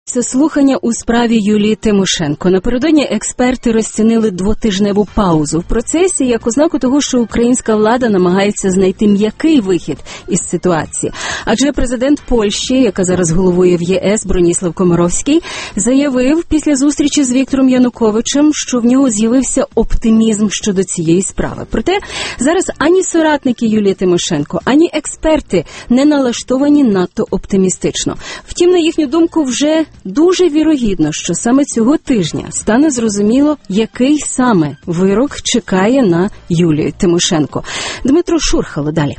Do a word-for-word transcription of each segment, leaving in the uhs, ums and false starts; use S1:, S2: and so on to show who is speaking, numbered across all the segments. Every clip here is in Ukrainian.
S1: Це слухання у справі Юлії Тимошенко. Напередодні експерти розцінили двотижневу паузу в процесі як ознаку того, що українська влада намагається знайти м'який вихід із ситуації. Адже президент Польщі, яка зараз головує в ЄС, Броніслав Комаровський, заявив після зустрічі з Віктором Януковичем, що в нього з'явився оптимізм щодо цієї справи. Проте зараз ані соратники Юлії Тимошенко, ані експерти не налаштовані надто оптимістично. Втім, на їхню думку, вже дуже вірогідно, що саме цього тижня стане зрозуміло, який саме вирок чекає на Юлію Тимошенко. Дмитро Шурхало далі.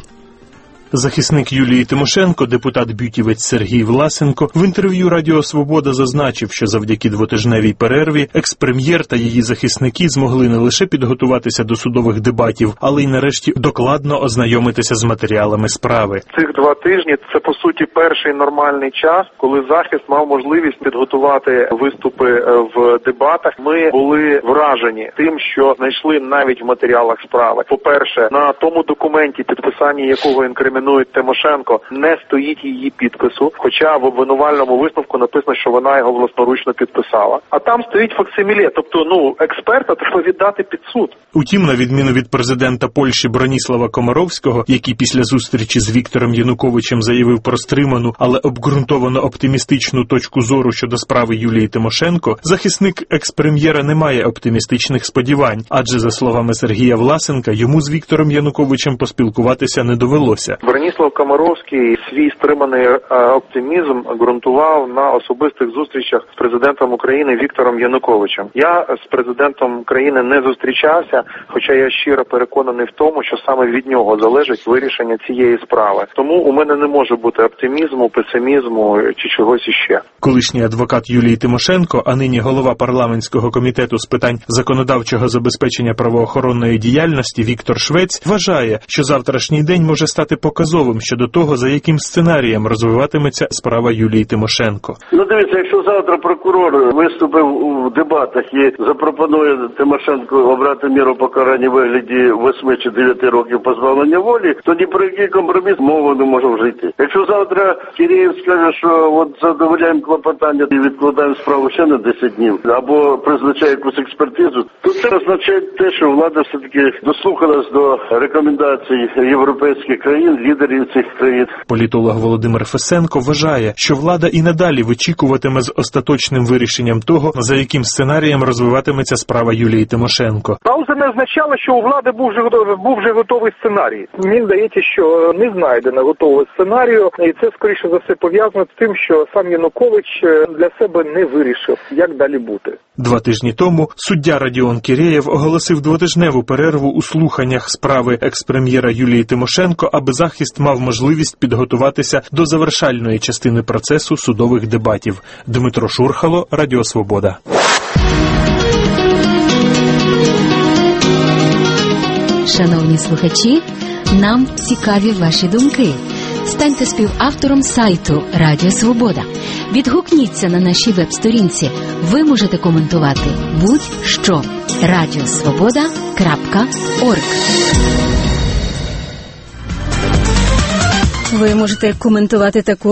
S2: Захисник Юлії Тимошенко, депутат-бютівець Сергій Власенко, в інтерв'ю Радіо Свобода зазначив, що завдяки двотижневій перерві екс-прем'єр та її захисники змогли не лише підготуватися до судових дебатів, але й нарешті докладно ознайомитися з матеріалами справи.
S3: Цих два тижні – це, по суті, перший нормальний час, коли захист мав можливість підготувати виступи в дебатах. Ми були вражені тим, що знайшли навіть в матеріалах справи. По-перше, на тому документі, підписання якого інкримінують Тимошенко, не стоїть її підпису, хоча в обвинувальному висновку написано, що вона його власноручно підписала. А там стоїть факсиміле, тобто, ну, експерта треба віддати під суд.
S2: Утім, на відміну від президента Польщі Броніслава Комаровського, який після зустрічі з Віктором Януковичем заявив про стриману, але обґрунтовано оптимістичну точку зору щодо справи Юлії Тимошенко, захисник екс-прем'єра не має оптимістичних сподівань, адже, за словами Сергія Власенка, йому з Віктором Януковичем поспілкуватися не довелося.
S3: Броніслав Комаровський свій стриманий оптимізм ґрунтував на особистих зустрічах з президентом України Віктором Януковичем. Я з президентом країни не зустрічався, хоча я щиро переконаний в тому, що саме від нього залежить вирішення цієї справи. Тому у мене не може бути оптимізму, песимізму чи чогось іще.
S2: Колишній адвокат Юлії Тимошенко, а нині голова парламентського комітету з питань законодавчого забезпечення правоохоронної діяльності Віктор Швець вважає, що завтрашній день може стати показовим щодо того, за яким сценарієм розвиватиметься справа Юлії Тимошенко.
S4: Ну, дивіться, якщо завтра прокурор виступив у дебатах і запропонує Тимошенко обрати міру покарання в вигляді восьми чи дев'яти років позбавлення волі, тоді про який компроміс мова не може вже йти. Якщо завтра Кірєєв скаже, що от задовольняємо клопотання і відкладаємо справу ще на десять днів, або призначає якусь експертизу, то це означає те, що влада все-таки дослухалась до рекомендацій європейських країн, лідерів цих країн.
S2: Політолог Володимир Фесенко вважає, що влада і надалі вичікуватиме з остаточним вирішенням того, за яким сценарієм розвиватиметься справа Юлії Тимошенко.
S5: Пауза не означала, що у влади був вже готовий, був вже готовий сценарій. Мені здається, що не знайдено готового сценарію, і це, скоріше за все, пов'язано з тим, що сам Янукович для себе не вирішив, як далі бути.
S2: Два тижні тому суддя Радіон Кірєєв оголосив двотижневу перерву у слуханнях справи екс-прем'єра Юлії Тимошенко, аби захист мав можливість підготуватися до завершальної частини процесу судових дебатів. Дмитро Шурхало, Радіо Свобода.
S6: Шановні слухачі, нам цікаві ваші думки. Станьте співавтором сайту Радіо Свобода. Відгукніться на нашій веб-сторінці. Ви можете коментувати будь-що. радіосвобода крапка орг.
S1: Ви можете коментувати таку